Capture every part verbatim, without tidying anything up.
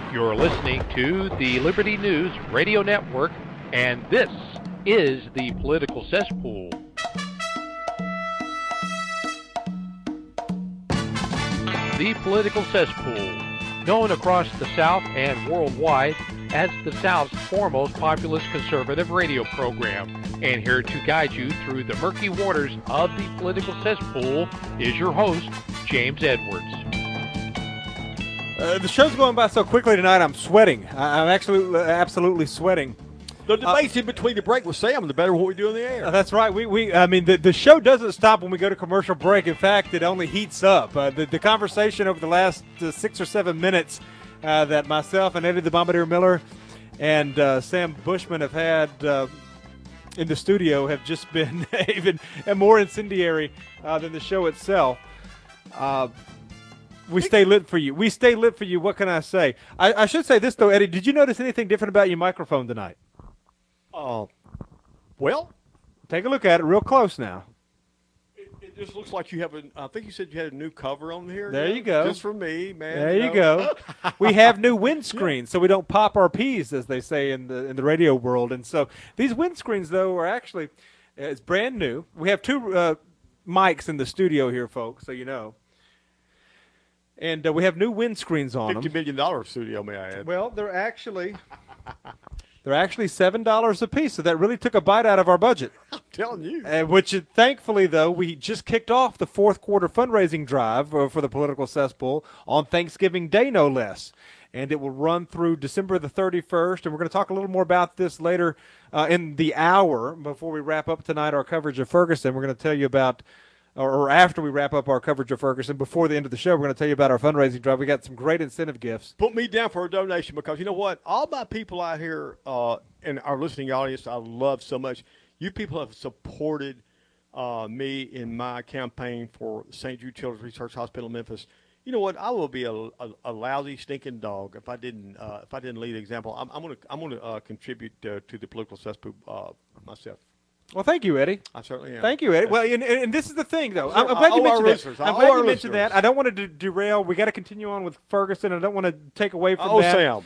You're listening to the Liberty News Radio Network, and this is the Political Cesspool. The Political Cesspool, known across the South and worldwide as the South's foremost populist conservative radio program. And here to guide you through the murky waters of the Political Cesspool is your host, James Edwards. Uh, the show's going by so quickly tonight, I'm sweating. I- I'm absolutely, absolutely sweating. The debates uh, in between the break with Sam, the better what we do in the air. Uh, that's right. We, we, I mean, the, the show doesn't stop when we go to commercial break. In fact, it only heats up. Uh, the, the conversation over the last uh, six or seven minutes uh, that myself and Eddie the Bombardier Miller and uh, Sam Bushman have had uh, in the studio have just been even more incendiary uh, than the show itself. Uh, We stay lit for you. We stay lit for you. What can I say? I, I should say this, though, Eddie. Did you notice anything different about your microphone tonight? Uh, well, take a look at it real close now. It, it just looks like you have a, I think you said you had a new cover on here. There yeah? you go. Just for me, man. There you, you go. know. We have new windscreens, so we don't pop our peas, as they say in the in the radio world. And so these windscreens, though, are actually, uh, it's brand new. We have two uh, mics in the studio here, folks, so you know. And uh, we have new windscreens on Fifty them. million dollar studio, may I add? Well, they're actually they're actually seven dollars a piece. So that really took a bite out of our budget. I'm telling you. Uh, which, uh, thankfully, though, we just kicked off the fourth quarter fundraising drive uh, for the Political Cesspool on Thanksgiving Day, no less. And it will run through December the thirty-first. And we're going to talk a little more about this later uh, in the hour before we wrap up tonight our coverage of Ferguson. We're going to tell you about. Or after we wrap up our coverage of Ferguson, before the end of the show, we're going to tell you about our fundraising drive. We got some great incentive gifts. Put me down for a donation because you know what? All my people out here uh, in our listening audience, I love so much. You people have supported uh, me in my campaign for Saint Jude Children's Research Hospital, Memphis. You know what? I will be a, a, a lousy, stinking dog if I didn't uh, if I didn't lead example. I'm, I'm going to I'm going to uh, contribute uh, to the Political Cesspool uh, myself. Well, thank you, Eddie. I certainly am. Thank you, Eddie. Well, and, and this is the thing, though. I'm, I'm I glad you owe our mentioned listeners. that. I I'm owe glad our you mentioned listeners. that. I don't want to de- derail. We got to continue on with Ferguson. I don't want to take away from Oh, that. Sam.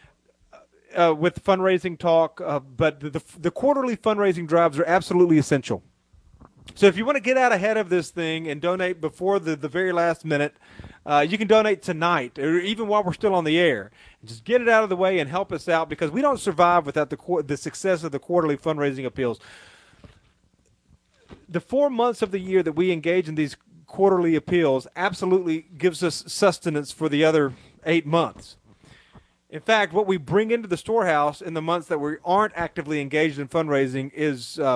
Uh, with fundraising talk, uh, but the, the the quarterly fundraising drives are absolutely essential. So if you want to get out ahead of this thing and donate before the, the very last minute, uh, you can donate tonight or even while we're still on the air. Just get it out of the way and help us out because we don't survive without the the success of the quarterly fundraising appeals. The four months of the year that we engage in these quarterly appeals absolutely gives us sustenance for the other eight months. In fact, what we bring into the storehouse in the months that we aren't actively engaged in fundraising is, uh,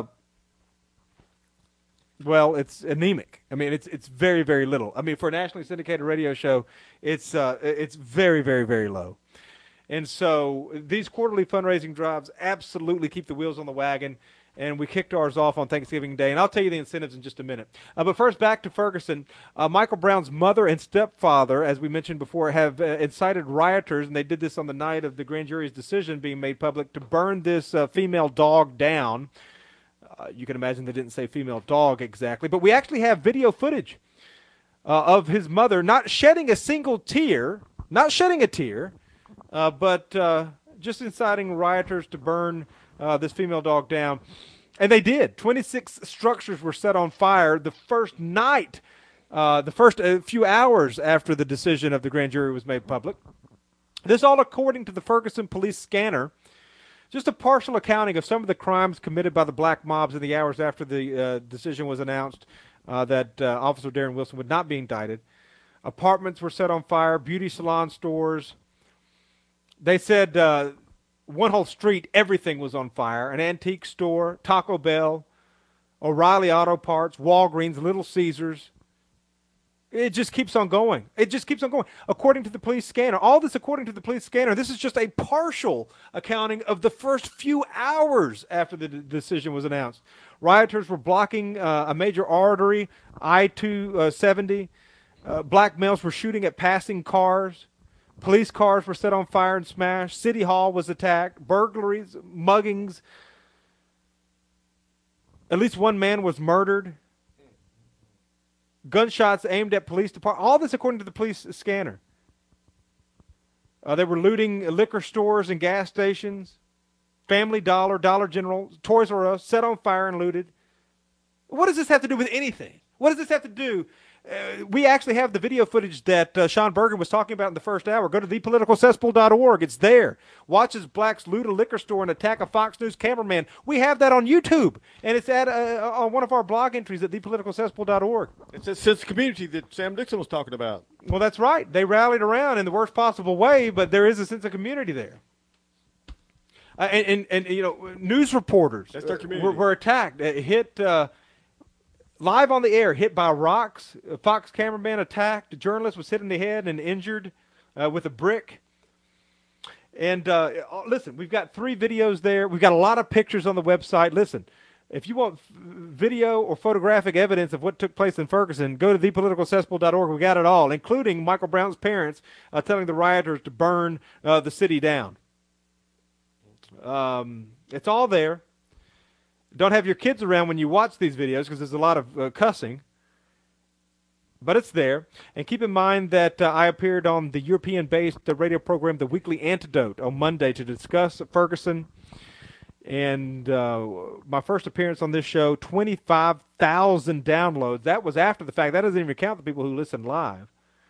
well, it's anemic. I mean, it's it's very, very little. I mean, for a nationally syndicated radio show, it's uh, it's very, very, very low. And so these quarterly fundraising drives absolutely keep the wheels on the wagon. And we kicked ours off on Thanksgiving Day. And I'll tell you the incentives in just a minute. Uh, but first, back to Ferguson. Uh, Michael Brown's mother and stepfather, as we mentioned before, have uh, incited rioters, and they did this on the night of the grand jury's decision being made public, to burn this uh, female dog down. Uh, you can imagine they didn't say female dog exactly. But we actually have video footage uh, of his mother not shedding a single tear, not shedding a tear, uh, but uh, just inciting rioters to burn Uh, this female dog down. And they did. twenty-six structures were set on fire the first night, uh, the first uh, few hours after the decision of the grand jury was made public. This all according to the Ferguson police scanner. Just a partial accounting of some of the crimes committed by the black mobs in the hours after the uh, decision was announced uh, that uh, Officer Darren Wilson would not be indicted. Apartments were set on fire, beauty salon stores. They said uh, one whole street, everything was on fire. An antique store, Taco Bell, O'Reilly Auto Parts, Walgreens, Little Caesars. It just keeps on going. It just keeps on going. According to the police scanner, all this according to the police scanner, this is just a partial accounting of the first few hours after the d- decision was announced. Rioters were blocking uh, a major artery, I two seventy. Uh, black males were shooting at passing cars. Police cars were set on fire and smashed. City Hall was attacked. Burglaries, muggings. At least one man was murdered. Gunshots aimed at police department. All this according to the police scanner. Uh, they were looting liquor stores and gas stations, Family Dollar, Dollar General, Toys R Us, set on fire and looted. What does this have to do with anything? What does this have to do? Uh, we actually have the video footage that uh, Sean Bergen was talking about in the first hour. Go to the political cesspool dot org. It's there. Watch as blacks loot a liquor store and attack a Fox News cameraman. We have that on YouTube, and it's at uh, on one of our blog entries at the political cesspool dot org. It's a sense of community that Sam Dixon was talking about. Well, that's right. They rallied around in the worst possible way, but there is a sense of community there. Uh, and, and, and, you know, news reporters That's their community. were, were attacked, uh, hit uh, live on the air, hit by rocks. A Fox cameraman attacked. A journalist was hit in the head and injured uh, with a brick. And uh, listen, we've got three videos there. We've got a lot of pictures on the website. Listen, if you want f- video or photographic evidence of what took place in Ferguson, go to the political cesspool dot org. We got it all, including Michael Brown's parents uh, telling the rioters to burn uh, the city down. Um, it's all there. Don't have your kids around when you watch these videos because there's a lot of uh, cussing. But it's there. And keep in mind that uh, I appeared on the European-based uh, radio program The Weekly Antidote on Monday to discuss Ferguson. And uh, my first appearance on this show, twenty-five thousand downloads. That was after the fact. That doesn't even count the people who listen live.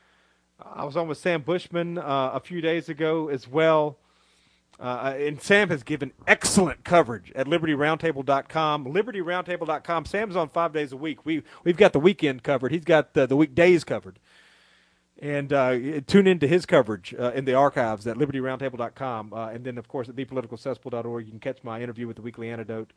I was on with Sam Bushman uh, a few days ago as well. Uh, and Sam has given excellent coverage at liberty roundtable dot com. liberty roundtable dot com. Sam's on five days a week. We, we've got the weekend covered. He's got the, the weekdays covered. And uh, tune into his coverage uh, in the archives at liberty roundtable dot com. Uh, and then, of course, at the political cesspool dot org, you can catch my interview with the Weekly Antidote.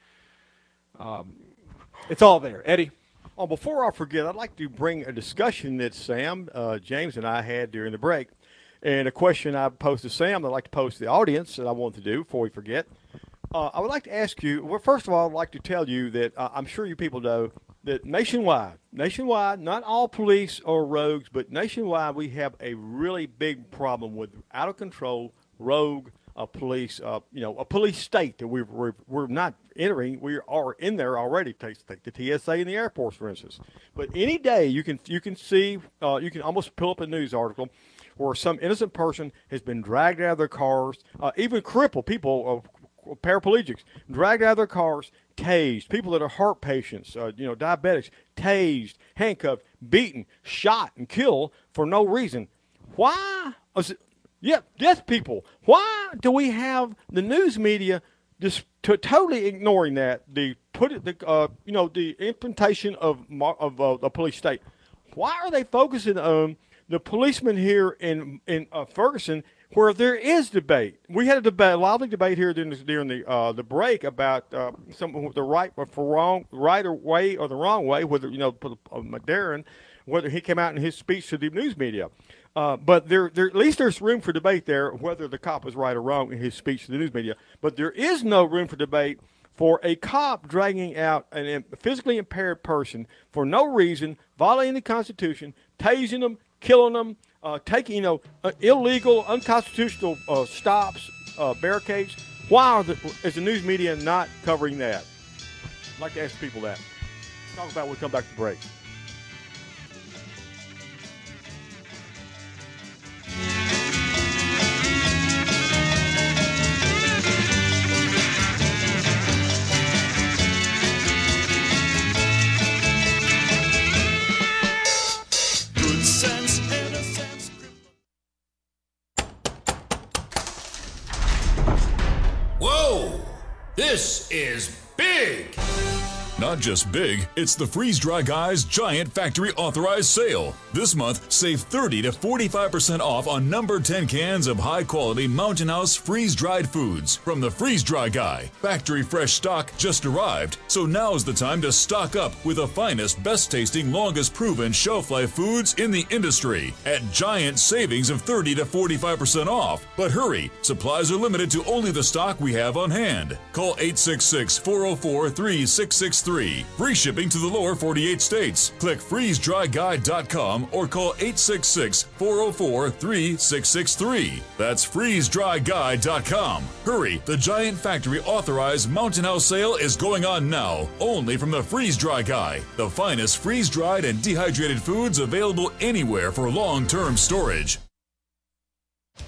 Um, it's all there. Eddie? Oh, before I forget, I'd like to bring a discussion that Sam, uh, James, and I had during the break. And a question I posed to Sam that I'd like to pose to the audience that I want to do before we forget. Uh, I would like to ask you, well, first of all, I'd like to tell you that uh, I'm sure you people know that nationwide, nationwide, not all police are rogues, but nationwide we have a really big problem with out-of-control rogue uh, police, uh, you know, a police state that we're, we're, we're not entering. We are in there already. Take, take the T S A and the Air Force, for instance. But any day you can, you can see, uh, you can almost pull up a news article where some innocent person has been dragged out of their cars, uh, even crippled people, uh, paraplegics, dragged out of their cars, tased, people that are heart patients, uh, you know, diabetics, tased, handcuffed, beaten, shot, and killed for no reason. Why? Yeah, death people. Why do we have the news media just to totally ignoring that, the put it, the uh, you know, the implementation of of uh, the police state? Why are they focusing on the policemen here in in uh, Ferguson, where there is debate? We had a debate, a lively debate here during the, during the uh, the break about uh, some the right or for wrong, right or way or the wrong way. Whether you know uh, McDarren, whether he came out in his speech to the news media, uh, but there there at least there's room for debate there whether the cop was right or wrong in his speech to the news media. But there is no room for debate for a cop dragging out a physically impaired person for no reason, violating the Constitution, tasing them, killing them, uh, taking, you know, uh, illegal, unconstitutional uh, stops, uh, barricades. Why are the, is the news media not covering that? I'd like to ask people that. Talk about when we come back to break. Whoa! This is big! Not just big, it's the Freeze Dry Guys Giant Factory Authorized Sale. This month, save thirty to forty-five percent off on number ten cans of high-quality Mountain House freeze-dried foods from the Freeze Dry Guy. Factory fresh stock just arrived, so now's the time to stock up with the finest, best-tasting, longest-proven shelf-life foods in the industry at giant savings of thirty to forty-five percent off. But hurry, supplies are limited to only the stock we have on hand. Call eight six six, four oh four, three six six three. Free shipping to the lower forty-eight states. Click freeze dry guy dot com or call eight six six, four oh four, three six six three. That's freeze dry guy dot com. Hurry, the Giant Factory Authorized Mountain House sale is going on now, only from the Freeze Dry Guy. The finest freeze-dried and dehydrated foods available anywhere for long-term storage.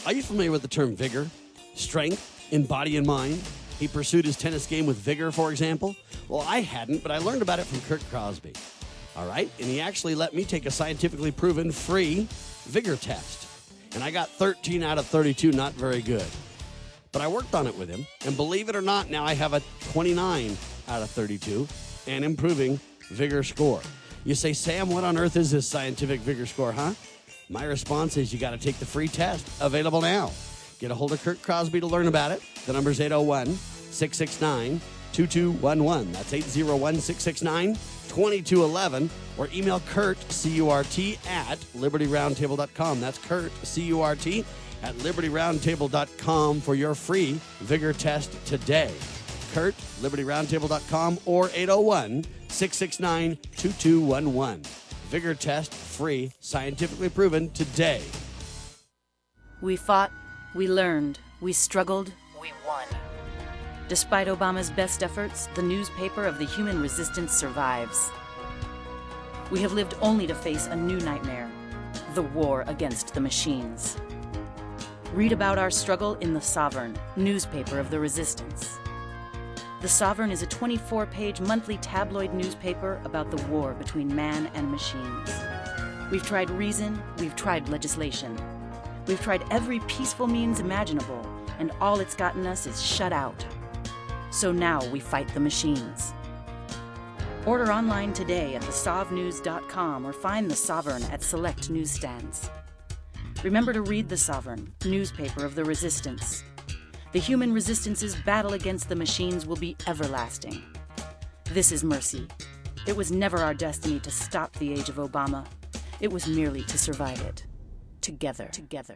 Are you familiar with the term vigor, strength in body and mind? He pursued his tennis game with vigor, for example. Well, I hadn't, but I learned about it from Kurt Crosby. All right? And he actually let me take a scientifically proven free vigor test. And I got thirteen out of thirty-two, not very good. But I worked on it with him. And believe it or not, now I have a twenty-nine out of thirty-two and improving vigor score. You say, Sam, what on earth is this scientific vigor score, huh? My response is you got to take the free test. Available now. Get a hold of Kurt Crosby to learn about it. The number's eight oh one, six six nine, two two one one. That's eight oh one, six six nine, two two one one. Or email Kurt, C U R T, at liberty roundtable dot com. That's Kurt, C U R T, at liberty roundtable dot com for your free vigor test today. Kurt, liberty roundtable dot com, or eight oh one, six six nine, two two one one. Vigor test free, scientifically proven today. We fought, we learned, we struggled, we won. Despite Obama's best efforts, the newspaper of the human resistance survives. We have lived only to face a new nightmare, the war against the machines. Read about our struggle in The Sovereign, newspaper of the resistance. The Sovereign is a twenty-four page monthly tabloid newspaper about the war between man and machines. We've tried reason, we've tried legislation. We've tried every peaceful means imaginable, and all it's gotten us is shut out. So now we fight the machines. Order online today at the sov news dot com or find The Sovereign at select newsstands. Remember to read The Sovereign, newspaper of the resistance. The human resistance's battle against the machines will be everlasting. This is mercy. It was never our destiny to stop the age of Obama. It was merely to survive it. Together. Together.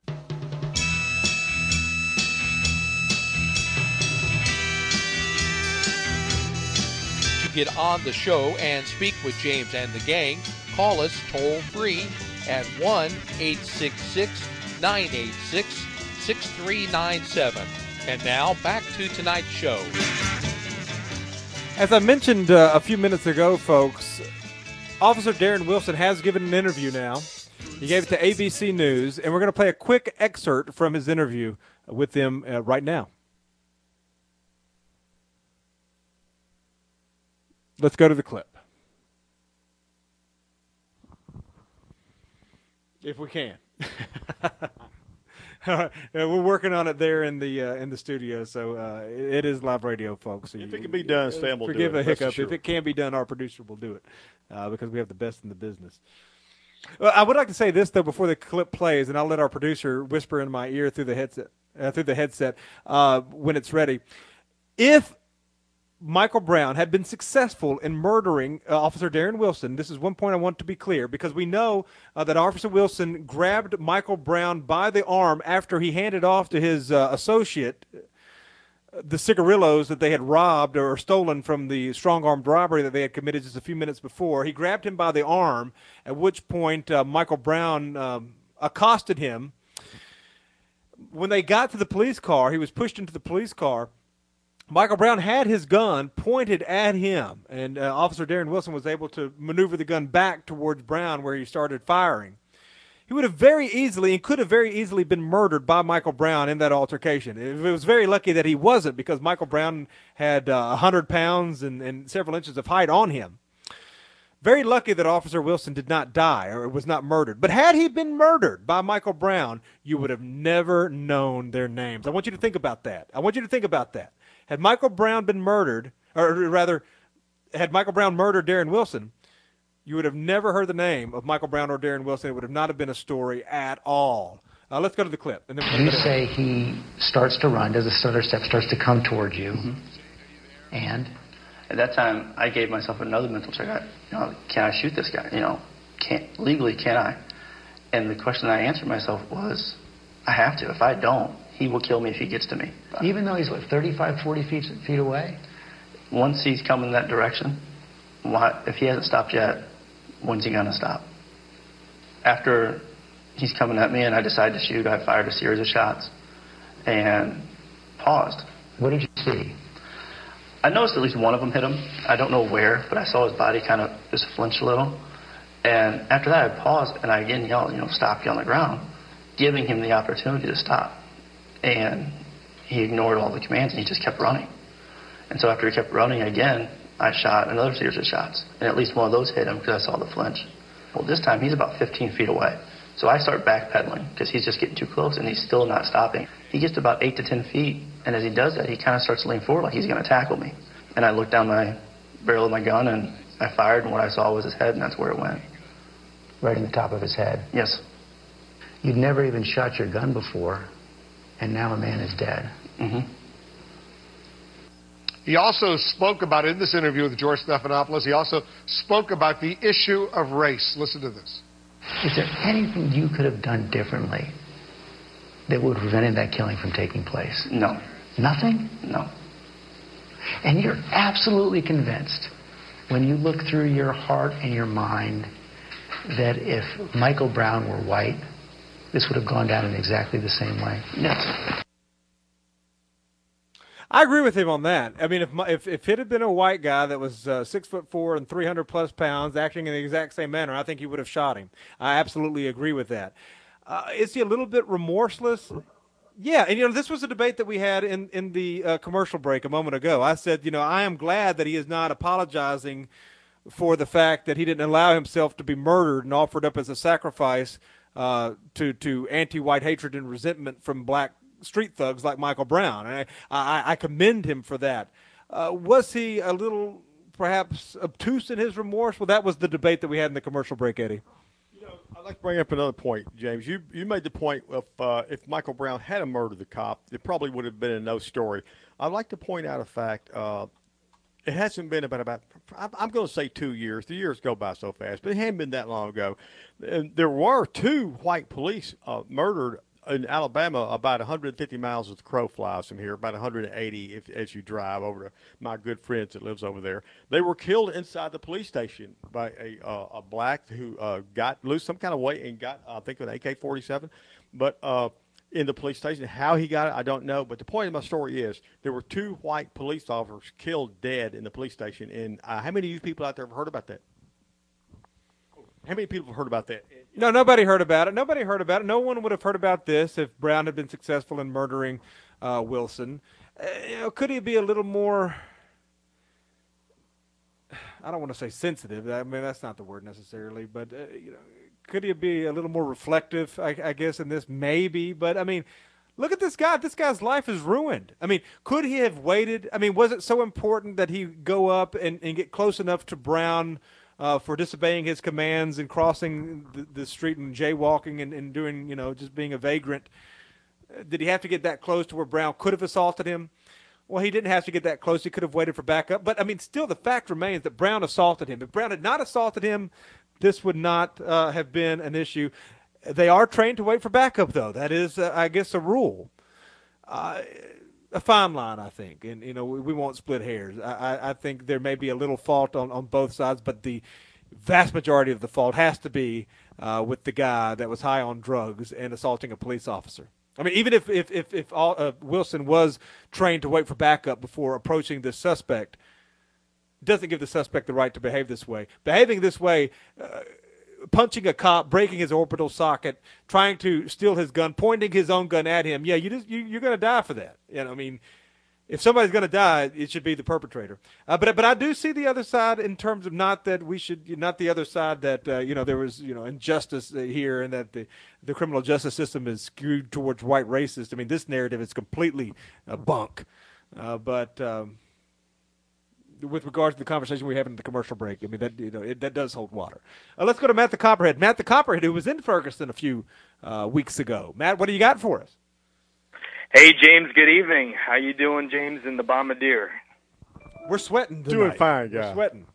To get on the show and speak with James and the gang, call us toll free at one eight six six, nine eight six, six three nine seven. And now back to tonight's show. As I mentioned uh, a few minutes ago, folks, Officer Darren Wilson has given an interview now. He gave it to A B C News, and we're going to play a quick excerpt from his interview with them uh, right now. Let's go to the clip. If we can. Uh, we're working on it there in the uh, in the studio, so uh, it, it is live radio, folks. So if you, it can be done, Sam will do it. Forgive a hiccup. Sure. If it can be done, our producer will do it uh, because we have the best in the business. Well, I would like to say this though before the clip plays, and I'll let our producer whisper in my ear through the headset uh, through the headset uh, when it's ready. If Michael Brown had been successful in murdering uh, Officer Darren Wilson, this is one point I want to be clear, because we know uh, that Officer Wilson grabbed Michael Brown by the arm after he handed off to his uh, associate uh, the cigarillos that they had robbed or stolen from the strong-armed robbery that they had committed just a few minutes before. He grabbed him by the arm, at which point uh, Michael Brown um, accosted him. When they got to the police car, he was pushed into the police car. Michael Brown had his gun pointed at him, and uh, Officer Darren Wilson was able to maneuver the gun back towards Brown where he started firing. He would have very easily and could have very easily been murdered by Michael Brown in that altercation. It was very lucky that he wasn't, because Michael Brown had uh, one hundred pounds and, and several inches of height on him. Very lucky that Officer Wilson did not die or was not murdered. But had he been murdered by Michael Brown, you would have never known their names. I want you to think about that. I want you to think about that. Had Michael Brown been murdered, or rather, had Michael Brown murdered Darren Wilson, you would have never heard the name of Michael Brown or Darren Wilson. It would have not have been a story at all. Uh, let's go to the clip. And then we're you say he starts to run, does a stutter step, starts to come towards you, mm-hmm. and? At that time, I gave myself another mental check. I, you know, can I shoot this guy? You know, can't legally, can I? And the question I answered myself was, I have to. If I don't, he will kill me if he gets to me. Even though he's, what, thirty-five, forty feet, feet away? Once he's coming that direction, why, if he hasn't stopped yet, when's he going to stop? After he's coming at me and I decide to shoot, I fired a series of shots and paused. What did you see? I noticed at least one of them hit him. I don't know where, but I saw his body kind of just flinch a little. And after that, I paused and I again yelled, you know, stop, you on the ground. giving him the opportunity to stop. And he ignored all the commands, and he just kept running. And so after he kept running again, I shot another series of shots. And at least one of those hit him because I saw the flinch. Well, this time he's about fifteen feet away. So I start backpedaling because he's just getting too close, and he's still not stopping. He gets to about eight to ten feet, and as he does that, he kind of starts to lean forward like he's going to tackle me. And I looked down my barrel of my gun, and I fired, and what I saw was his head, and that's where it went. Right in the top of his head. Yes. You'd never even shot your gun before, and now a man is dead. Mm-hmm. He also spoke about, in this interview with George Stephanopoulos, he also spoke about the issue of race. Listen to this. Is there anything you could have done differently that would have prevented that killing from taking place? No. Nothing? No. And you're absolutely convinced, when you look through your heart and your mind, that if Michael Brown were white, this would have gone down in exactly the same way? Yes. I agree with him on that. I mean, if my, if, if it had been a white guy that was uh, six foot four and three hundred plus pounds, acting in the exact same manner, I think he would have shot him. I absolutely agree with that. Uh, is he a little bit remorseless? Yeah, and you know, this was a debate that we had in in the uh, commercial break a moment ago. I said, you know, I am glad that he is not apologizing for the fact that he didn't allow himself to be murdered and offered up as a sacrifice uh, to to anti-white hatred and resentment from black street thugs like Michael Brown. And I, I, I commend him for that. Uh, was he a little perhaps obtuse in his remorse? Well, that was the debate that we had in the commercial break, Eddie. You know, I'd like to bring up another point, James. You you made the point of uh, if Michael Brown had murdered the cop, it probably would have been a no story. I'd like to point out a fact. Uh, it hasn't been about, about I'm going to say two years. The years go by so fast, but it hadn't been that long ago. And there were two white police uh, murdered in Alabama, about one hundred fifty miles as the crow flies from here, about one hundred eighty if, as you drive over to my good friends that lives over there. They were killed inside the police station by a uh, a black who uh, got loose some kind of way and got, I think, an A K forty-seven. But uh, in the police station, how he got it, I don't know. But the point of my story is there were two white police officers killed dead in the police station. And uh, how many of you people out there have heard about that? How many people have heard about that? No, nobody heard about it. Nobody heard about it. No one would have heard about this if Brown had been successful in murdering uh, Wilson. Uh, you know, could he be a little more, I don't want to say sensitive. I mean, that's not the word necessarily. But, uh, you know, could he be a little more reflective, I, I guess, in this? Maybe. But, I mean, look at this guy. This guy's life is ruined. I mean, could he have waited? I mean, was it so important that he go up and, and get close enough to Brown Uh, for disobeying his commands and crossing the, the street and jaywalking and, and doing, you know, just being a vagrant? Uh, did he have to get that close to where Brown could have assaulted him? Well, he didn't have to get that close. He could have waited for backup. But, I mean, still the fact remains that Brown assaulted him. If Brown had not assaulted him, this would not uh, have been an issue. They are trained to wait for backup, though. That is, uh, I guess, a rule. Uh, a fine line, I think. And, you know, we, we won't split hairs. I, I, I think there may be a little fault on, on both sides, but the vast majority of the fault has to be uh, with the guy that was high on drugs and assaulting a police officer. I mean, even if if if, if all, uh, Wilson was trained to wait for backup before approaching this suspect, doesn't give the suspect the right to behave this way. Behaving this way, uh, punching a cop, breaking his orbital socket, trying to steal his gun, pointing his own gun at him. Yeah, you just you, you're going to die for that. You know, I mean, if somebody's going to die, it should be the perpetrator. Uh, but but I do see the other side in terms of not that we should, not the other side that uh, you know there was you know injustice here and that the the criminal justice system is skewed towards white racists. I mean, this narrative is completely uh, bunk. Uh, but um, with regards to the conversation we were having in the commercial break, I mean, that you know it, that does hold water. Uh, let's go to Matt the Copperhead. Matt the Copperhead, who was in Ferguson a few uh, weeks ago. Matt, what do you got for us? Hey, James, good evening. How you doing, James, and the Bombardier? We're sweating tonight. Doing fine, guy. We're sweating.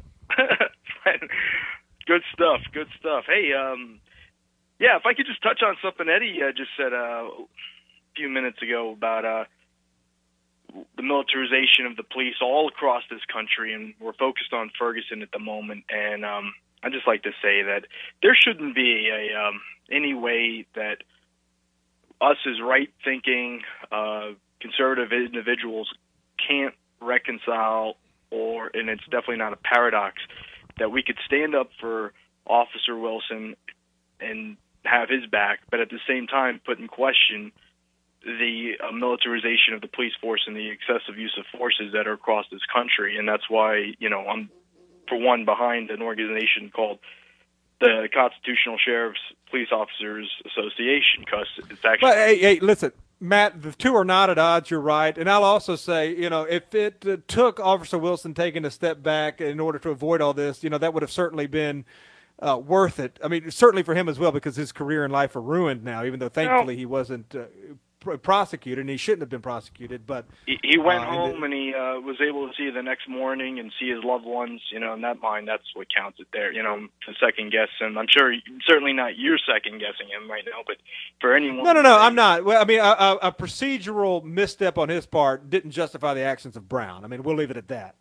Good stuff, good stuff. Hey, um, yeah, if I could just touch on something Eddie uh, just said uh, a few minutes ago about uh, the militarization of the police all across this country, and we're focused on Ferguson at the moment. And um, I'd just like to say that there shouldn't be a um, any way that us as right-thinking, uh, conservative individuals can't reconcile, or, and it's definitely not a paradox, that we could stand up for Officer Wilson and have his back, but at the same time put in question the uh, militarization of the police force and the excessive use of forces that are across this country. And that's why, you know, I'm, for one, behind an organization called the Constitutional Sheriff's Police Officers Association, because it's actually... But, hey, hey, listen, Matt, the two are not at odds, you're right. And I'll also say, you know, if it uh, took Officer Wilson taking a step back in order to avoid all this, you know, that would have certainly been uh, worth it. I mean, certainly for him as well, because his career and life are ruined now, even though thankfully he wasn't... Uh, prosecuted, and he shouldn't have been prosecuted, but he, he went uh, home and he uh, was able to see the next morning and see his loved ones. You know, in that mind, that's what counts it there. You know, to second guess him. I'm sure, certainly not you're second guessing him right now, but for anyone. No, no, no, I'm not. Well, I mean, a, a, a procedural misstep on his part didn't justify the actions of Brown. I mean, we'll leave it at that.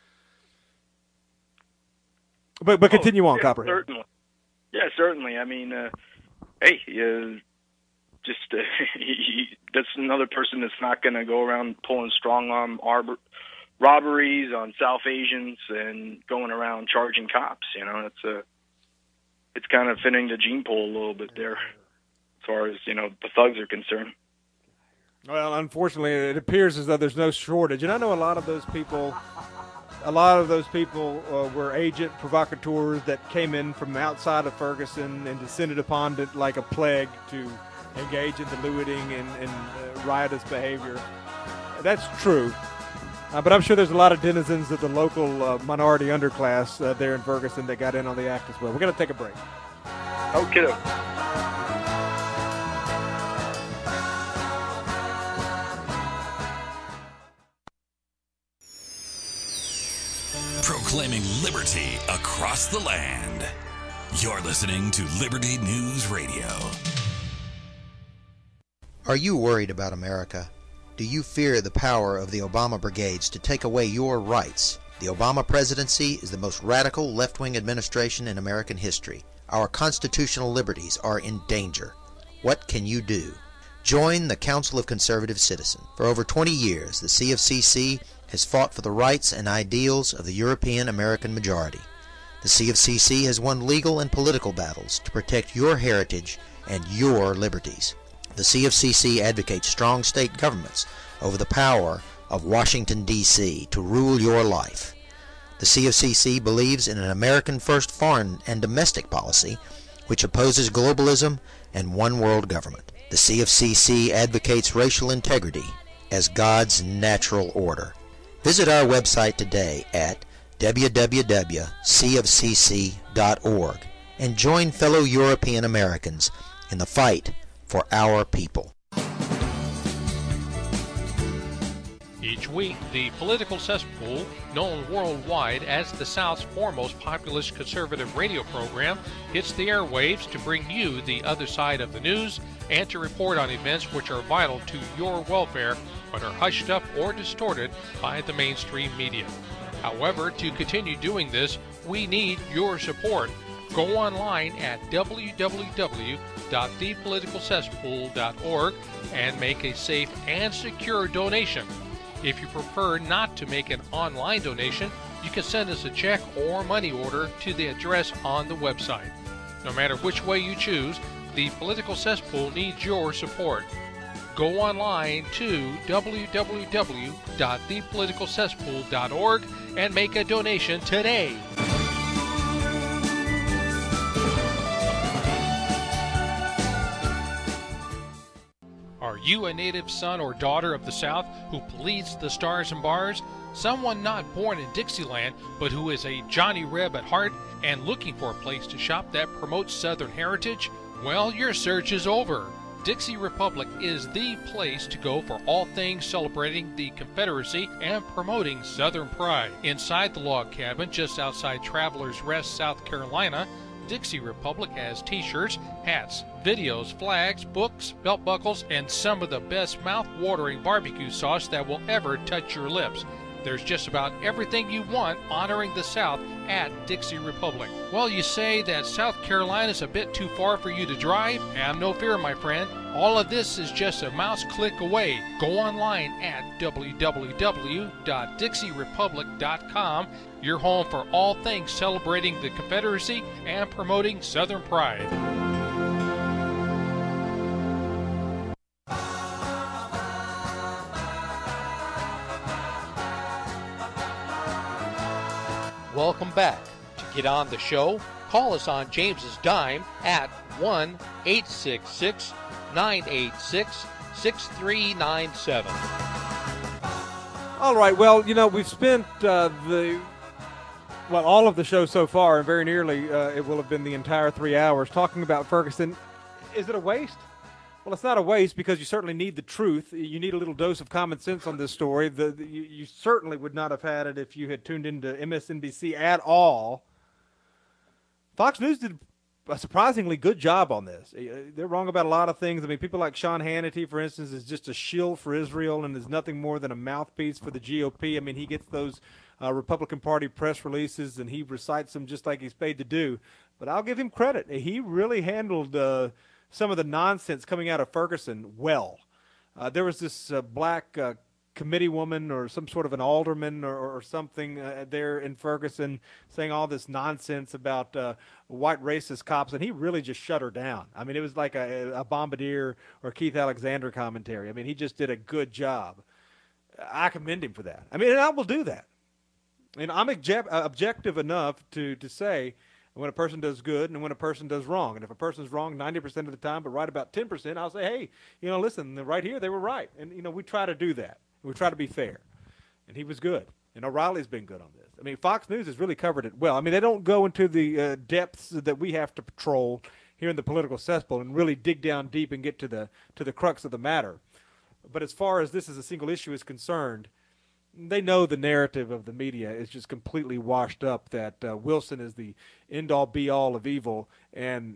But but continue oh, on, yeah, Copperhead. Certainly. Yeah, certainly. I mean, uh, hey, uh, just uh, he, he, that's another person that's not going to go around pulling strong-arm arbor, robberies on South Asians and going around charging cops. You know, it's a it's kind of fitting the gene pool a little bit there, as far as, you know, the thugs are concerned. Well, unfortunately, it appears as though there's no shortage, and I know a lot of those people. A lot of those people uh, were agent provocateurs that came in from outside of Ferguson and descended upon it like a plague to engage in the looting and, and uh, riotous behavior. That's true. Uh, but I'm sure there's a lot of denizens of the local uh, minority underclass uh, there in Ferguson that got in on the act as well. We're going to take a break. Okay. Proclaiming liberty across the land. You're listening to Liberty News Radio. Are you worried about America? Do you fear the power of the Obama brigades to take away your rights? The Obama presidency is the most radical left-wing administration in American history. Our constitutional liberties are in danger. What can you do? Join the Council of Conservative Citizens. For over twenty years, the C of C C has fought for the rights and ideals of the European American majority. The C of C C has won legal and political battles to protect your heritage and your liberties. The C of C C advocates strong state governments over the power of Washington, D C to rule your life. The C of C C believes in an American-first foreign and domestic policy which opposes globalism and one-world government. The C of C C advocates racial integrity as God's natural order. Visit our website today at w w w dot c of c c dot org and join fellow European Americans in the fight for our people. Each week, the Political Cesspool, known worldwide as the South's foremost populist conservative radio program, hits the airwaves to bring you the other side of the news and to report on events which are vital to your welfare but are hushed up or distorted by the mainstream media. However, to continue doing this, we need your support. Go online at w w w dot the political cesspool dot org and make a safe and secure donation. If you prefer not to make an online donation, you can send us a check or money order to the address on the website. No matter which way you choose, the Political Cesspool needs your support. Go online to w w w dot the political cesspool dot org and make a donation today. Are you a native son or daughter of the South who bleeds the stars and bars? Someone not born in Dixieland, but who is a Johnny Reb at heart and looking for a place to shop that promotes Southern heritage? Well, your search is over. Dixie Republic is the place to go for all things celebrating the Confederacy and promoting Southern pride. Inside the log cabin just outside Travelers Rest, South Carolina, Dixie Republic has t-shirts, hats, videos, flags, books, belt buckles, and some of the best mouth-watering barbecue sauce that will ever touch your lips. There's just about everything you want honoring the South at Dixie Republic. Well, you say that South Carolina's a bit too far for you to drive? Have no fear, my friend. All of this is just a mouse click away. Go online at w w w dot dixie republic dot com, your home for all things celebrating the Confederacy and promoting Southern pride. welcome back. To get on the show, call us on James's dime at one eight six six, nine eight six, six three nine seven. All right, well, you know, we've spent uh, the, well, all of the show so far, and very nearly uh, it will have been the entire three hours, talking about Ferguson. Is it a waste? Well, it's not a waste because you certainly need the truth. You need a little dose of common sense on this story. The, the, you, you certainly would not have had it if you had tuned into M S N B C at all. Fox News did a surprisingly good job on this. They're wrong about a lot of things. I mean, people like Sean Hannity, for instance, is just a shill for Israel and is nothing more than a mouthpiece for the G O P. I mean, he gets those uh, Republican Party press releases and he recites them just like he's paid to do. But I'll give him credit. He really handled uh, some of the nonsense coming out of Ferguson well. Uh, there was this uh, black uh, committee woman or some sort of an alderman or, or something uh, there in Ferguson saying all this nonsense about uh, white racist cops, and he really just shut her down. I mean, it was like a, a Bombardier or Keith Alexander commentary. I mean, he just did a good job. I commend him for that. I mean, and I will do that. And I'm object- objective enough to, to say when a person does good and when a person does wrong. And if a person's wrong ninety percent of the time but right about ten percent, I'll say, hey, you know, listen, right here they were right. And, you know, we try to do that. We try to be fair. And he was good. And O'Reilly's been good on this. I mean, Fox News has really covered it well. I mean, they don't go into the uh, depths that we have to patrol here in the political cesspool and really dig down deep and get to the to the crux of the matter. But as far as this as a single issue is concerned, they know the narrative of the media is just completely washed up, that uh, Wilson is the end-all, be-all of evil, and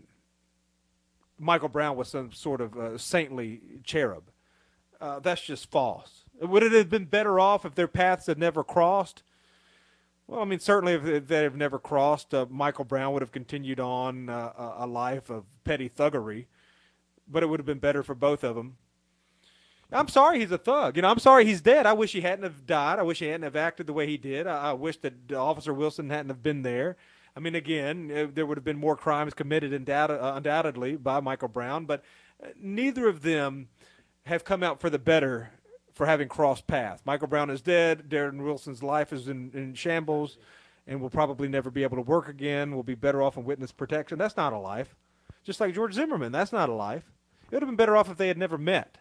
Michael Brown was some sort of uh, saintly cherub. Uh, that's just false. Would it have been better off if their paths had never crossed? Well, I mean, certainly if they have never crossed, uh, Michael Brown would have continued on uh, a life of petty thuggery, but it would have been better for both of them. I'm sorry he's a thug. You know, I'm sorry he's dead. I wish he hadn't have died. I wish he hadn't have acted the way he did. I, I wish that Officer Wilson hadn't have been there. I mean, again, uh, there would have been more crimes committed undoubt- uh, undoubtedly by Michael Brown, but uh, neither of them have come out for the better for having crossed paths. Michael Brown is dead. Darren Wilson's life is in, in shambles and will probably never be able to work again. Will be better off in witness protection. That's not a life. Just like George Zimmerman, that's not a life. It would have been better off if they had never met.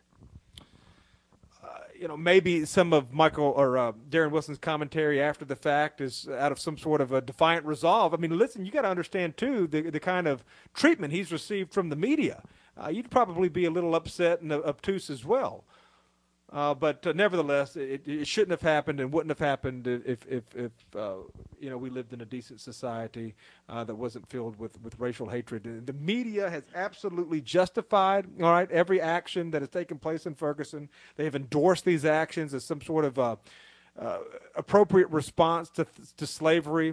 You know, maybe some of Michael or uh, Darren Wilson's commentary after the fact is out of some sort of a defiant resolve. I mean, listen, you got to understand, too, the, the kind of treatment he's received from the media. Uh, you'd probably be a little upset and obtuse as well. Uh, but uh, nevertheless, it, it shouldn't have happened and wouldn't have happened if, if, if uh, you know, we lived in a decent society uh, that wasn't filled with, with racial hatred. And the media has absolutely justified, all right, every action that has taken place in Ferguson. They have endorsed these actions as some sort of uh, uh, appropriate response to, to slavery.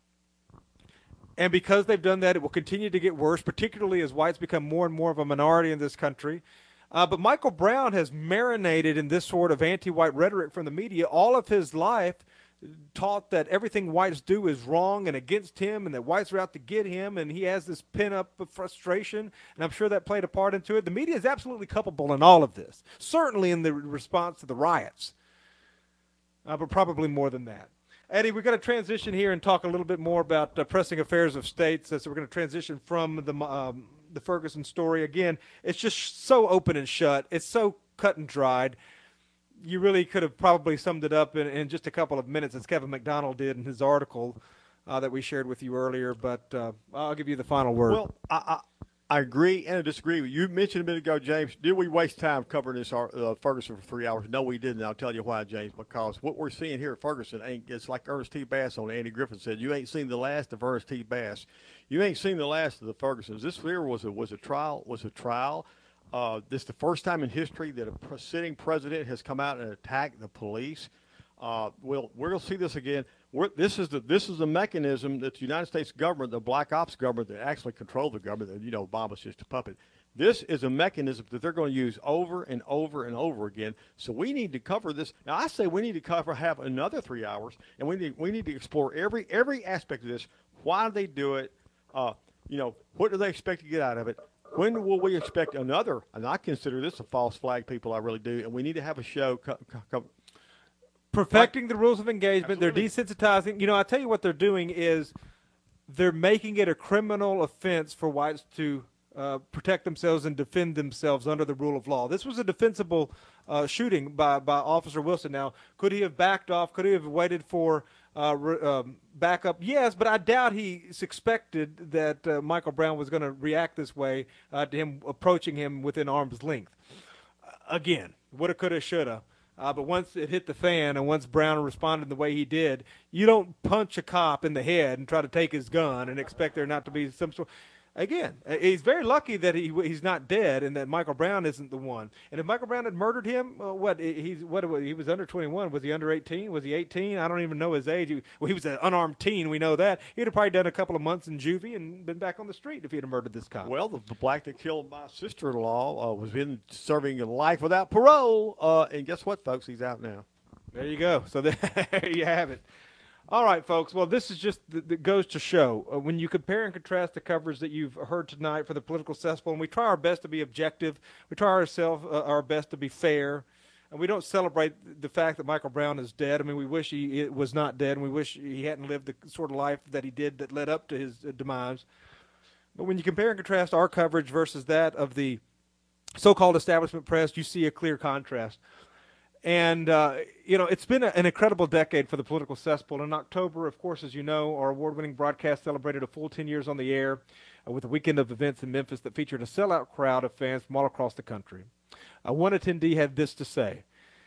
And because they've done that, it will continue to get worse, particularly as whites become more and more of a minority in this country. Uh, but Michael Brown has marinated in this sort of anti-white rhetoric from the media all of his life, taught that everything whites do is wrong and against him and that whites are out to get him, and he has this pent-up frustration, and I'm sure that played a part into it. The media is absolutely culpable in all of this, certainly in the response to the riots, uh, but probably more than that. Eddie, we're going to transition here and talk a little bit more about uh, pressing affairs of states. So we're going to transition from the um, the Ferguson story. Again, it's just so open and shut. It's so cut and dried. You really could have probably summed it up in, in just a couple of minutes, as Kevin McDonald did in his article uh, that we shared with you earlier. But uh, I'll give you the final word. Well, I, I, I agree and I disagree. You mentioned a minute ago, James, did we waste time covering this uh, Ferguson for three hours? No, we didn't. I'll tell you why, James, because what we're seeing here at Ferguson ain't, it's like Ernest T. Bass on Andy Griffin said, you ain't seen the last of Ernest T. Bass. You ain't seen the last of the Fergusons. This here was a, was a trial, was a trial. Uh, this is the first time in history that a sitting president has come out and attacked the police. Uh, we'll, we're going to see this again. We're, this is the this is the mechanism that the United States government, the black ops government that actually control the government, and, you know, Obama's just a puppet. This is a mechanism that they're going to use over and over and over again. So we need to cover this. Now, I say we need to cover have another three hours, and we need we need to explore every every aspect of this. Why do they do it? Uh, you know, what do they expect to get out of it? When will we expect another? And I consider this a false flag, people. I really do. And we need to have a show. Co- co- perfecting the rules of engagement. Absolutely. They're desensitizing. You know, I tell you what they're doing is they're making it a criminal offense for whites to uh, protect themselves and defend themselves under the rule of law. This was a defensible uh, shooting by, by Officer Wilson. Now, could he have backed off? Could he have waited for uh, re, um, backup? Yes, but I doubt he suspected that uh, Michael Brown was going to react this way uh, to him approaching him within arm's length. Uh, again, woulda, coulda, shoulda. Uh, but once it hit the fan and once Brown responded the way he did, you don't punch a cop in the head and try to take his gun and expect there not to be some sort. Again, he's very lucky that he he's not dead and that Michael Brown isn't the one. And if Michael Brown had murdered him, uh, what he's what he was under twenty-one. Was he under eighteen? Was he eighteen? I don't even know his age. He, well, he was an unarmed teen. We know that. He'd have probably done a couple of months in juvie and been back on the street if he'd have murdered this cop. Well, the, the black that killed my sister-in-law uh, was in serving a life without parole. Uh, and guess what, folks? He's out now. There you go. So there you have it. All right, folks. Well, this is just that goes to show uh, when you compare and contrast the coverage that you've heard tonight for the political cesspool, and we try our best to be objective. We try ourselves uh, our best to be fair, and we don't celebrate the fact that Michael Brown is dead. I mean, we wish he was not dead, and we wish he hadn't lived the sort of life that he did that led up to his uh, demise. But when you compare and contrast our coverage versus that of the so-called establishment press, you see a clear contrast. And, uh, you know, it's been a, an incredible decade for the political cesspool. In October, of course, as you know, our award-winning broadcast celebrated a full ten years on the air uh, with a weekend of events in Memphis that featured a sellout crowd of fans from all across the country. Uh, one attendee had this to say: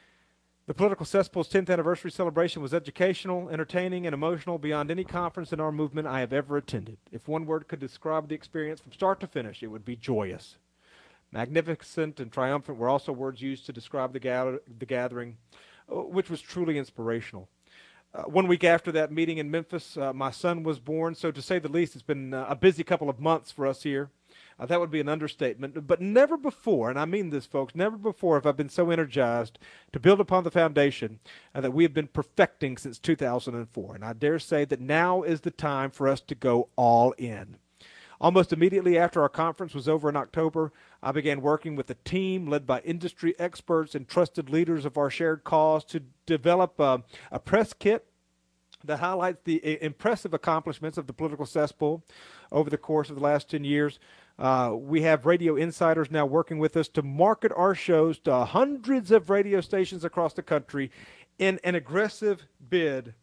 "The political cesspool's tenth anniversary celebration was educational, entertaining, and emotional beyond any conference in our movement I have ever attended. If one word could describe the experience from start to finish, it would be joyous. Magnificent and triumphant were also words used to describe the, gather, the gathering, uh, which was truly inspirational. Uh, one week after that meeting in Memphis, uh, my son was born, so to say the least, it's been uh, a busy couple of months for us here. Uh, that would be an understatement. But never before, and I mean this, folks, never before have I been so energized to build upon the foundation uh, that we have been perfecting since two thousand four. And I dare say that now is the time for us to go all in. Almost immediately after our conference was over in October, I began working with a team led by industry experts and trusted leaders of our shared cause to develop a, a press kit that highlights the impressive accomplishments of the political cesspool over the course of the last ten years. Uh, we have radio insiders now working with us to market our shows to hundreds of radio stations across the country in an aggressive bid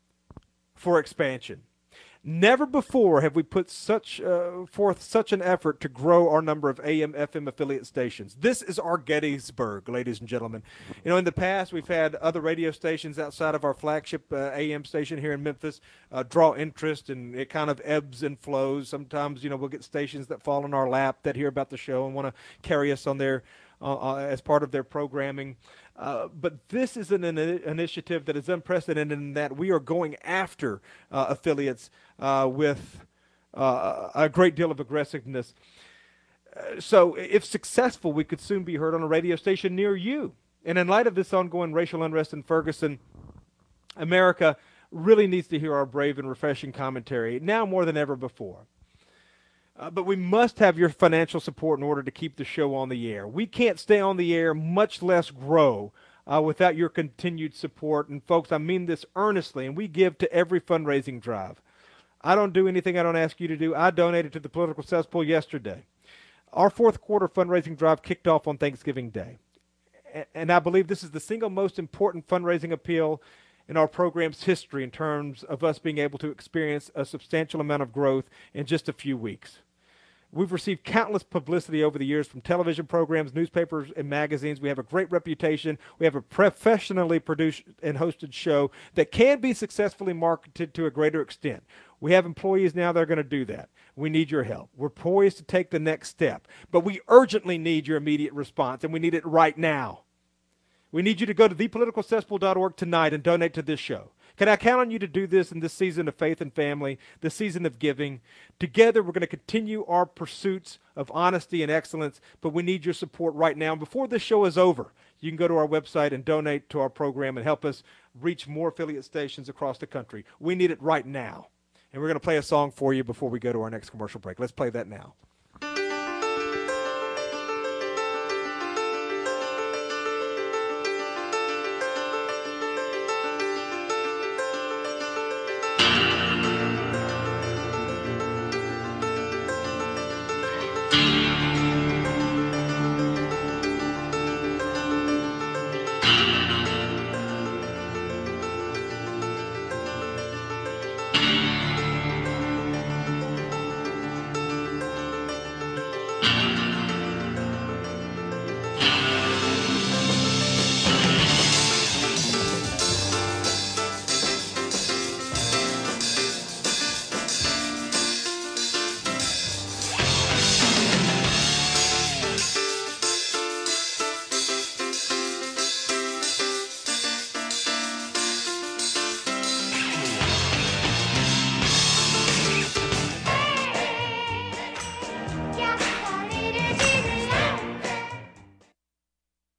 for expansion. Never before have we put such uh, forth such an effort to grow our number of A M F M affiliate stations. This is our Gettysburg, ladies and gentlemen. You know, in the past, we've had other radio stations outside of our flagship uh, A M station here in Memphis uh, draw interest, and it kind of ebbs and flows. Sometimes, you know, we'll get stations that fall in our lap that hear about the show and want to carry us on their uh, uh, as part of their programming. Uh, but this is an, an initiative that is unprecedented in that we are going after uh, affiliates uh, with uh, a great deal of aggressiveness. Uh, so if successful, we could soon be heard on a radio station near you. And in light of this ongoing racial unrest in Ferguson, America really needs to hear our brave and refreshing commentary, now more than ever before. Uh, but we must have your financial support in order to keep the show on the air. We can't stay on the air, much less grow, uh, without your continued support. And, folks, I mean this earnestly, and we give to every fundraising drive. I don't do anything I don't ask you to do. I donated to the political cesspool yesterday. Our fourth quarter fundraising drive kicked off on Thanksgiving Day. And I believe this is the single most important fundraising appeal in our program's history in terms of us being able to experience a substantial amount of growth in just a few weeks. We've received countless publicity over the years from television programs, newspapers, and magazines. We have a great reputation. We have a professionally produced and hosted show that can be successfully marketed to a greater extent. We have employees now that are going to do that. We need your help. We're poised to take the next step, but we urgently need your immediate response, and we need it right now. We need you to go to the political cesspool dot org tonight and donate to this show. Can I count on you to do this in this season of faith and family, this season of giving? Together, we're going to continue our pursuits of honesty and excellence, but we need your support right now. And before this show is over, you can go to our website and donate to our program and help us reach more affiliate stations across the country. We need it right now. And we're going to play a song for you before we go to our next commercial break. Let's play that now.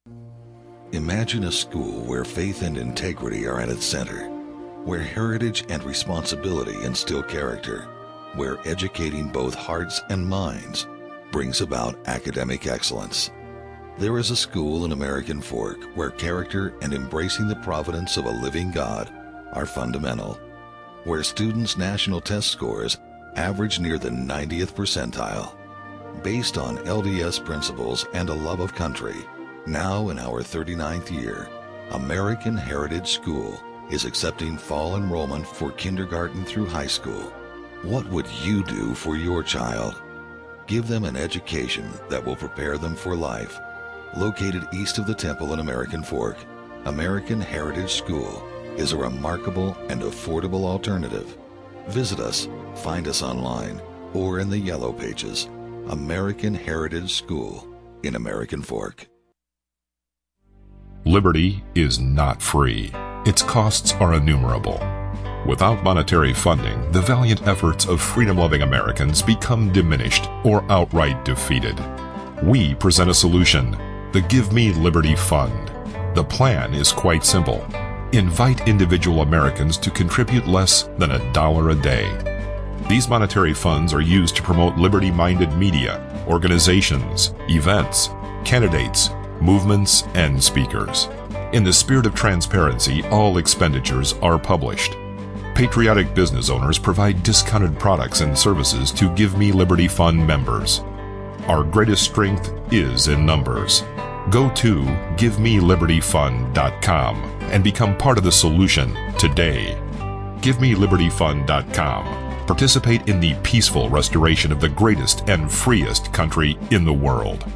Imagine a school where faith and integrity are at its center, where heritage and responsibility instill character, where educating both hearts and minds brings about academic excellence. There is a school in American Fork where character and embracing the providence of a living God are fundamental, where students' national test scores average near the ninetieth percentile. Based on L D S principles and a love of country, now in our thirty-ninth year, American Heritage School is accepting fall enrollment for kindergarten through high school. What would you do for your child? Give them an education that will prepare them for life. Located east of the temple in American Fork, American Heritage School is a remarkable and affordable alternative. Visit us, find us online, or in the Yellow Pages. American Heritage School in American Fork. Liberty is not free. Its costs are innumerable. Without monetary funding, the valiant efforts of freedom-loving Americans become diminished or outright defeated. We present a solution, the Give Me Liberty Fund. The plan is quite simple. Invite individual Americans to contribute less than a dollar a day. These monetary funds are used to promote liberty-minded media, organizations, events, candidates, movements, and speakers. In the spirit of transparency, all expenditures are published. Patriotic business owners provide discounted products and services to Give Me Liberty Fund members. Our greatest strength is in numbers. Go to give me liberty fund dot com and become part of the solution today. give me liberty fund dot com. Participate in the peaceful restoration of the greatest and freest country in the world.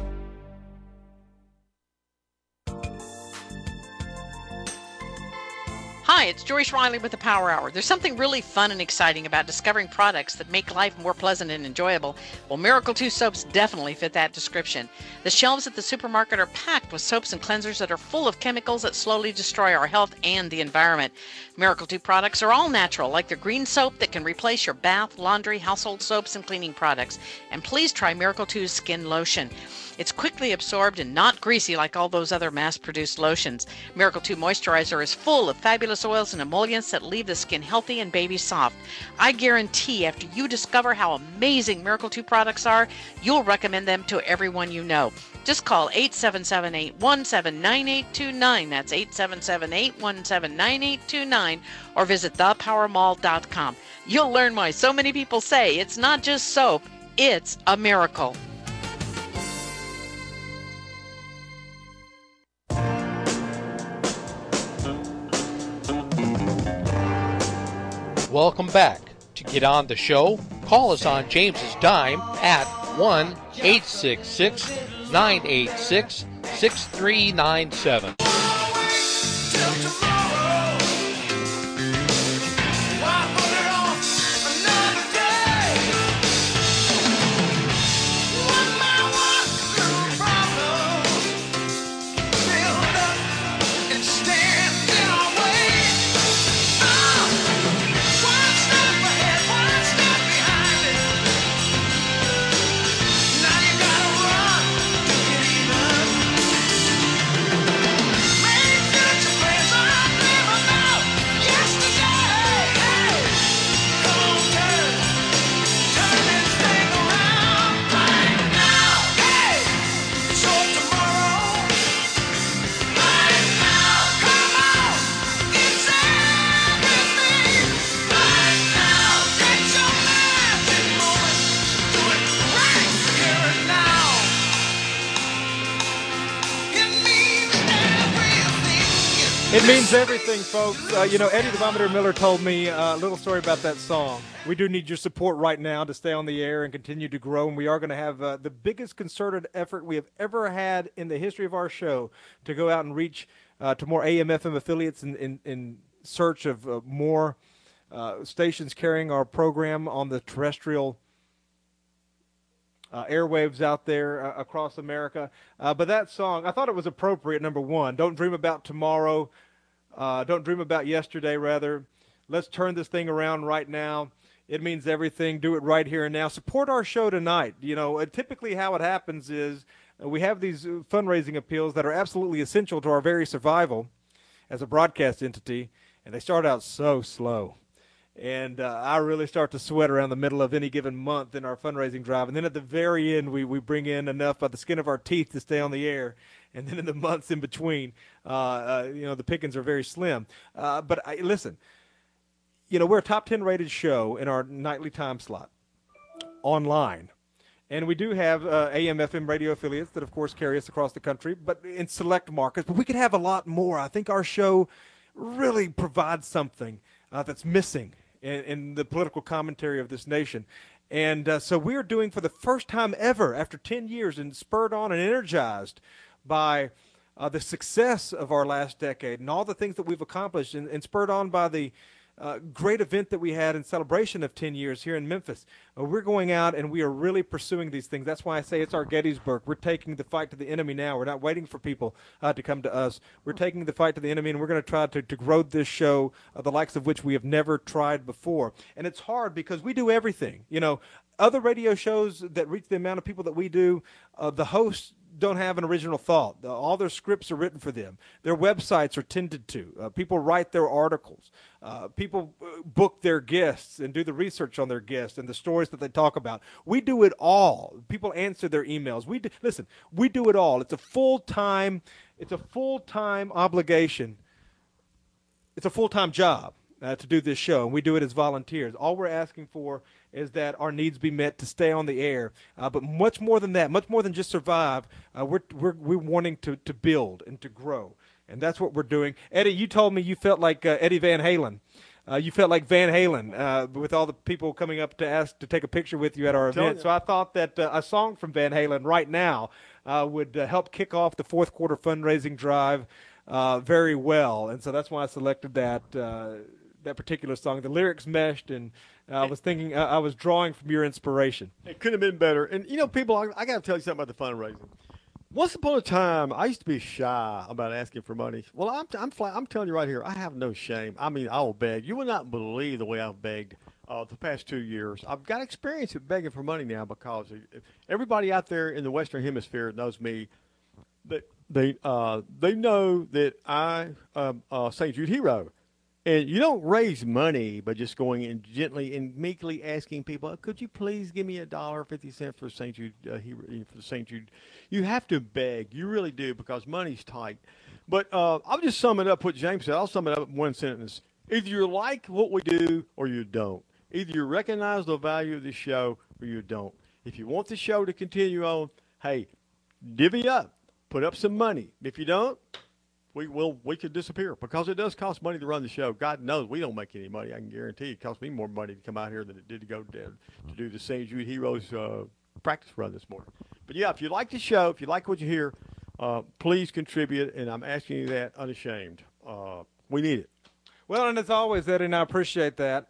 Hi, it's Joyce Riley with the Power Hour. There's something really fun and exciting about discovering products that make life more pleasant and enjoyable. Well, Miracle two soaps definitely fit that description. The shelves at the supermarket are packed with soaps and cleansers that are full of chemicals that slowly destroy our health and the environment. Miracle two products are all natural, like their green soap that can replace your bath, laundry, household soaps, and cleaning products. And please try Miracle two's skin lotion. It's quickly absorbed and not greasy like all those other mass-produced lotions. Miracle two Moisturizer is full of fabulous oils and emollients that leave the skin healthy and baby soft. I guarantee after you discover how amazing Miracle two products are, you'll recommend them to everyone you know. Just call eight seven seven, eight one seven, nine eight two nine. That's eight seven seven, eight one seven, nine eight two nine. Or visit the power mall dot com. You'll learn why so many people say it's not just soap, it's a miracle. Welcome back. To get on the show, call us on James's dime at one eight six six, nine eight six, six three nine seven. It means everything, folks. Uh, you know, Eddie the Vomitor Miller told me uh, a little story about that song. We do need your support right now to stay on the air and continue to grow, and we are going to have uh, the biggest concerted effort we have ever had in the history of our show to go out and reach uh, to more A M F M affiliates in, in, in search of uh, more uh, stations carrying our program on the terrestrial Uh, airwaves out there uh, across America. Uh, but that song, I thought it was appropriate, number one. Don't dream about tomorrow. Uh, don't dream about yesterday, rather. Let's turn this thing around right now. It means everything. Do it right here and now. Support our show tonight. You know, uh, typically how it happens is uh, we have these uh, fundraising appeals that are absolutely essential to our very survival as a broadcast entity, and they start out so slow. And uh, I really start to sweat around the middle of any given month in our fundraising drive. And then at the very end, we, we bring in enough by the skin of our teeth to stay on the air. And then in the months in between, uh, uh, you know, the pickings are very slim. Uh, but I, listen, you know, we're a top ten rated show in our nightly time slot online. And we do have uh, A M F M radio affiliates that, of course, carry us across the country, but in select markets. But we could have a lot more. I think our show really provides something uh, that's missing In, in the political commentary of this nation. And uh, so we're doing for the first time ever after ten years and spurred on and energized by uh, the success of our last decade and all the things that we've accomplished and, and spurred on by the uh, great event that we had in celebration of ten years here in Memphis. Uh, we're going out and we are really pursuing these things. That's why I say it's our Gettysburg. We're taking the fight to the enemy now. We're not waiting for people uh, to come to us. We're taking the fight to the enemy, and we're going to try to, to grow this show, uh, the likes of which we have never tried before. And it's hard because we do everything. You know, other radio shows that reach the amount of people that we do, uh, the hosts don't have an original thought. Uh, all their scripts are written for them. Their websites are tended to. Uh, people write their articles. Uh, people uh, book their guests and do the research on their guests and the stories that they talk about. We do it all. People answer their emails. We do, listen, we do it all. It's a full-time, it's a full-time obligation. It's a full-time job uh, to do this show, and we do it as volunteers. All we're asking for is that our needs be met to stay on the air. Uh, but much more than that, much more than just survive, uh, we're, we're, we're wanting to, to build and to grow. And that's what we're doing. Eddie, you told me you felt like uh, Eddie Van Halen. Uh, you felt like Van Halen uh, with all the people coming up to ask to take a picture with you at our event. You. So I thought that uh, a song from Van Halen right now uh, would uh, help kick off the fourth quarter fundraising drive uh, very well. And so that's why I selected that uh, that particular song. The lyrics meshed, and I was thinking, uh, I was drawing from your inspiration. It could have been better. And, you know, people, I, I got to tell you something about the fundraising. Once upon a time, I used to be shy about asking for money. Well, I'm I'm I'm telling you right here, I have no shame. I mean, I will beg. You will not believe the way I've begged uh, the past two years. I've got experience with begging for money now because everybody out there in the Western Hemisphere knows me. That they uh, they know that I um, uh, Saint Jude hero. And you don't raise money by just going and gently and meekly asking people, could you please give me a dollar fifty cents for Saint Jude uh, hero, for Saint Jude? You have to beg. You really do, because money's tight. But uh, I'll just sum it up what James said. I'll sum it up in one sentence. Either you like what we do or you don't. Either you recognize the value of the show or you don't. If you want the show to continue on, hey, divvy up. Put up some money. If you don't, we will we could disappear, because it does cost money to run the show. God knows we don't make any money. I can guarantee it cost me more money to come out here than it did to go to, to do the Saint Jude Heroes uh, practice run this morning. But, yeah, if you like the show, if you like what you hear, uh, please contribute, and I'm asking you that unashamed. Uh, we need it. Well, and as always, Eddie, and I appreciate that.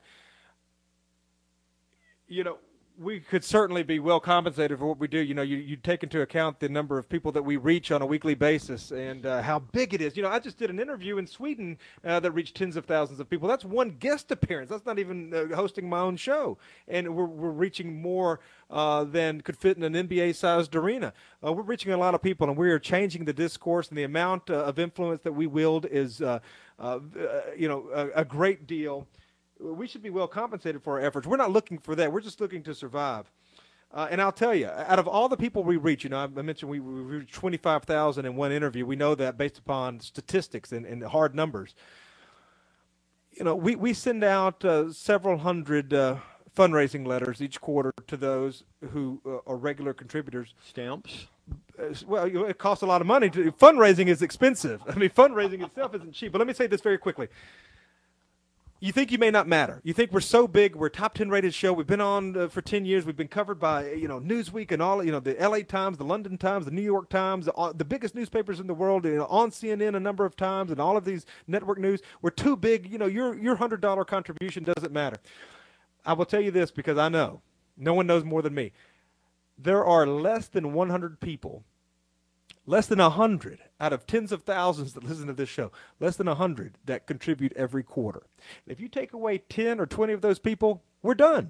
You know, we could certainly be well compensated for what we do. You know, you, you take into account the number of people that we reach on a weekly basis and uh, how big it is. You know, I just did an interview in Sweden uh, that reached tens of thousands of people. That's one guest appearance. That's not even uh, hosting my own show. And we're, we're reaching more uh, than could fit in an N B A-sized arena. Uh, we're reaching a lot of people, and we are changing the discourse, and the amount uh, of influence that we wield is, uh, uh, you know, a, a great deal. We should be well compensated for our efforts. We're not looking for that. We're just looking to survive. Uh, and I'll tell you, out of all the people we reach, you know, I mentioned we, we reached twenty-five thousand in one interview. We know that based upon statistics and, and hard numbers. You know, we, we send out uh, several hundred uh, fundraising letters each quarter to those who uh, are regular contributors. Stamps? Uh, well, you know, it costs a lot of money. To, fundraising is expensive. I mean, fundraising itself isn't cheap. But let me say this very quickly. You think you may not matter. You think we're so big. We're a top ten rated show. We've been on uh, for ten years. We've been covered by, you know, Newsweek and all, you know, the L A Times, the London Times, the New York Times, the, uh, the biggest newspapers in the world, you know, on C N N a number of times, and all of these network news. We're too big. You know, your your one hundred dollar contribution doesn't matter. I will tell you this, because I know. No one knows more than me. There are less than one hundred people, less than one hundred out of tens of thousands that listen to this show, less than one hundred that contribute every quarter. And if you take away ten or twenty of those people, we're done.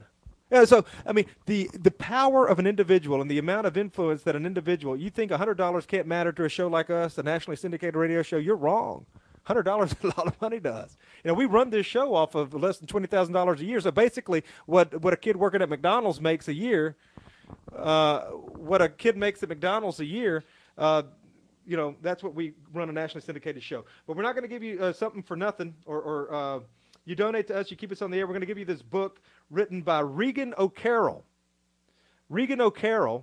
Yeah, so, I mean, the, the power of an individual and the amount of influence that an individual, you think one hundred dollars can't matter to a show like us, a nationally syndicated radio show, you're wrong. one hundred dollars is a lot of money to us. You know, we run this show off of less than twenty thousand dollars a year, so basically what, what a kid working at McDonald's makes a year, uh, what a kid makes at McDonald's a year, uh, you know, that's what we run a nationally syndicated show. But we're not going to give you uh, something for nothing or, or uh, you donate to us, you keep us on the air. We're going to give you this book written by Regan O'Carroll. Regan O'Carroll,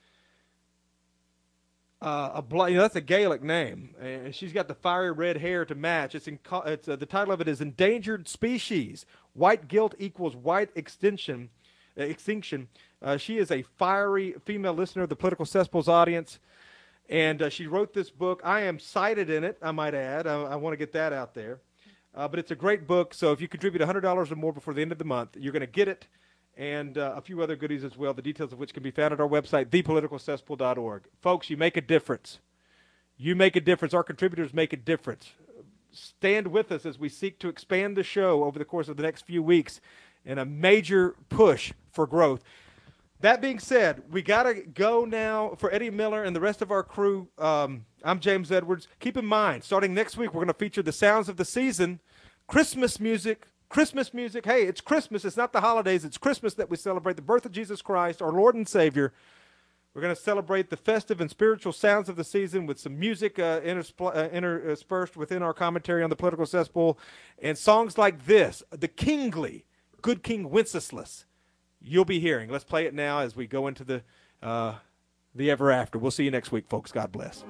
uh, a bl- you know, that's a Gaelic name, and she's got the fiery red hair to match. It's, in, it's uh, the title of it is Endangered Species: White Guilt Equals White Extinction. Uh, extinction. Uh, she is a fiery female listener of the Political Cesspools audience, and uh, she wrote this book. I am cited in it, I might add. I, I want to get that out there. Uh, but it's a great book, so if you contribute one hundred dollars or more before the end of the month, you're going to get it, and uh, a few other goodies as well, the details of which can be found at our website, the political cesspool dot org. Folks, you make a difference. You make a difference. Our contributors make a difference. Stand with us as we seek to expand the show over the course of the next few weeks in a major push for growth. That being said, we got to go now for Eddie Miller and the rest of our crew. Um, I'm James Edwards. Keep in mind, starting next week, we're going to feature the sounds of the season, Christmas music, Christmas music. Hey, it's Christmas. It's not the holidays. It's Christmas that we celebrate the birth of Jesus Christ, our Lord and Savior. We're going to celebrate the festive and spiritual sounds of the season with some music uh, interspl- uh, interspersed within our commentary on the Political Cesspool, and songs like this, the Kingly, Good King Wenceslas. You'll be hearing. Let's play it now as we go into the uh, the ever after. We'll see you next week, folks. God bless.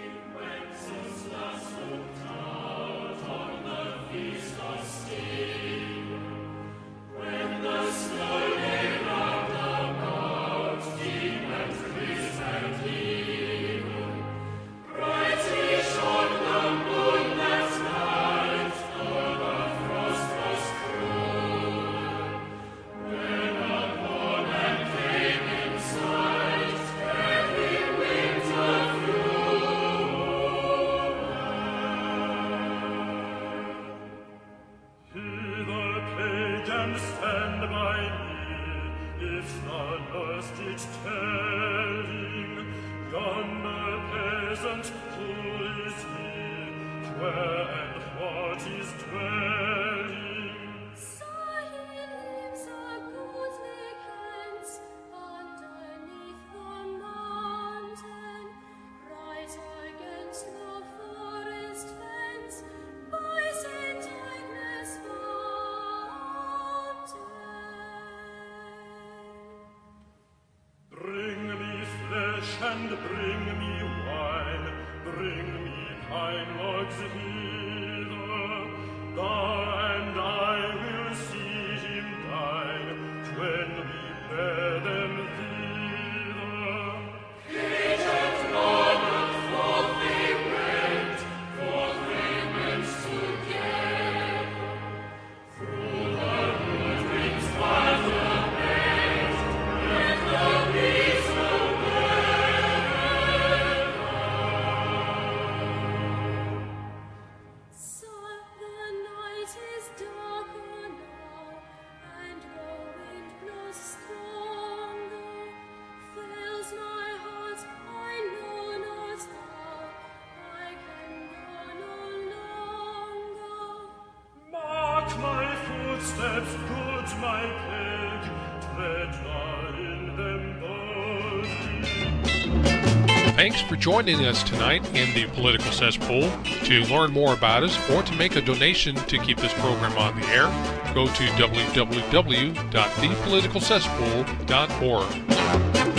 And bring me wine, bring me pine logs hither, and I will see him dine, when we bear them thither. Page and Robert, forth they went, forth they went together, through the wood rings by the bed, with the bees steps put my peg, tread not in them boldly. Thanks for joining us tonight in the Political Cesspool. To learn more about us or to make a donation to keep this program on the air, go to w w w dot the political cesspool dot org.